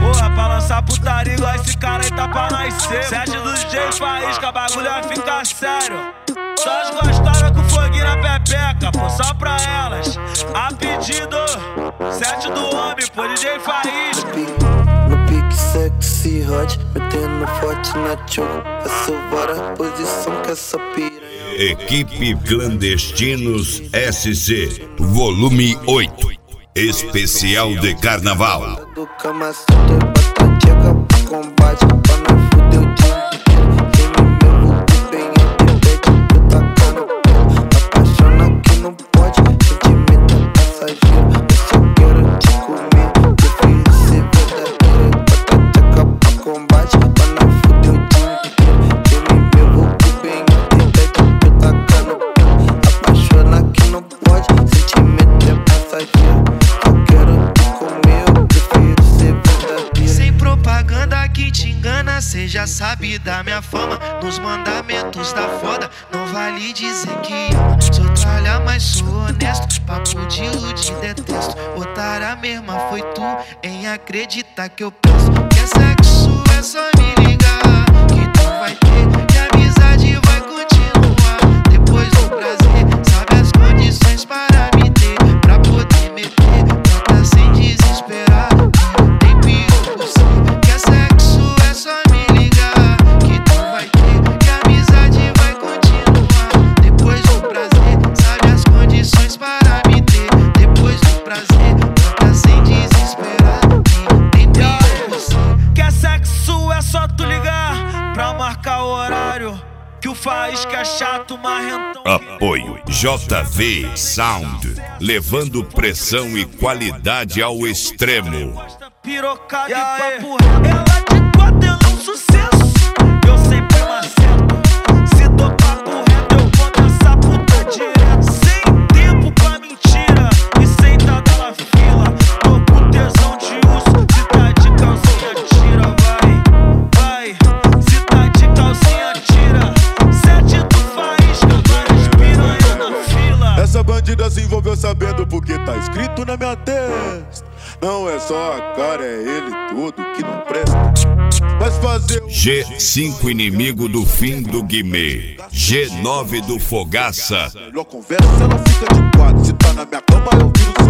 Porra, pra lançar putaria igual esse cara aí tá pra nascer. Sete do DJ Faísca, bagulho vai ficar sério. Só as gostadas com foguinho na pepeca, pô, só pra elas. A pedido, sete do homem, pô, DJ Faísca. No pique sexy hot, metendo forte na choco. Faço várias posição que essa piranha. Equipe Clandestinos SC, volume 8, especial de carnaval. Do cama solta, bota chega pro combate, pra não fuder o dia inteiro. Quem me levou bem entre pede, tu taca no pé. Apaixona que não pode, sentimento é passageiro. Eu só quero te comer, prefiro ser verdadeiro. Bota chega pro combate, pra não fuder o dia inteiro. Quem me levou bem entre pede, tu taca no pé. Apaixona que não pode, sentimento é passageiro. Só quero te comer, eu prefiro ser verdadeiro. Sem propaganda que te engana, cê já sabe da minha fama. Nos mandamentos da foda, não vale dizer que ama. Sou tralha, mas sou honesto, papo de iludir detesto. Otária mesma foi tu em acreditar que eu penso. Que é sexo, é só me ligar, que tu vai ter, e a amizade vai continuar. Depois do prazer, sabe as condições para me ter, pra poder meter, bota sem desesperar. Tem perigo por si, que é sexo, é só me ligar, que tu vai ter, e a amizade vai continuar. Depois do prazer, sabe as condições para me ter, depois do prazer, bota sem desesperar. Tem perigo por si. Quer sexo é só tu ligar pra marcar o horário. Que o Faísca é chato, marrentão. Apoio JV Sound, levando pressão e qualidade ao extremo. Pirocada e papo reto. Ela de quatro, ela é um sucesso. Eu sempre acerto. Se tô papo reto, eu conto essa puta direto. Sem tempo pra mentira e sem tá na fila. Tô com tesão de urso, se tá de calcinha tira, vai. Se tá de calcinha tira. Sete do Faísca, várias piranha na fila. Essa bandida se envolveu sabendo porque tá escrito na minha testa. Não é só a cara, é ele todo que não presta. Mas fazer G5 inimigo do fim do Guimê, G9 do Fogaça. melhor conversa, ela fica de quatro. Se tá na minha cama eu viro